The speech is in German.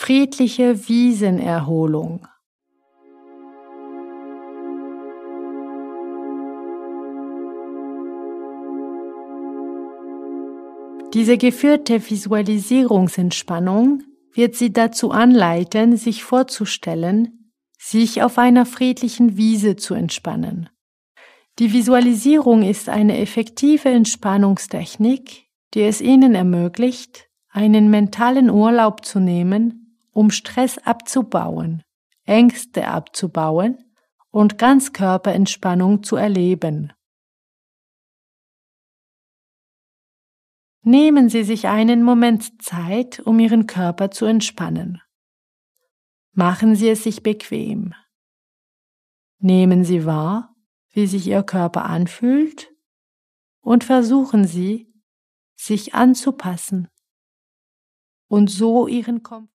friedliche Wiesenerholung. Diese geführte Visualisierungsentspannung wird Sie dazu anleiten, sich vorzustellen, sich auf einer friedlichen Wiese zu entspannen. Die Visualisierung ist eine effektive Entspannungstechnik, die es Ihnen ermöglicht, einen mentalen Urlaub zu nehmen, um Stress abzubauen, Ängste abzubauen und Ganzkörperentspannung zu erleben. Nehmen Sie sich einen Moment Zeit, um Ihren Körper zu entspannen. Machen Sie es sich bequem. Nehmen Sie wahr, wie sich Ihr Körper anfühlt, und versuchen Sie, sich anzupassen und so Ihren Komfort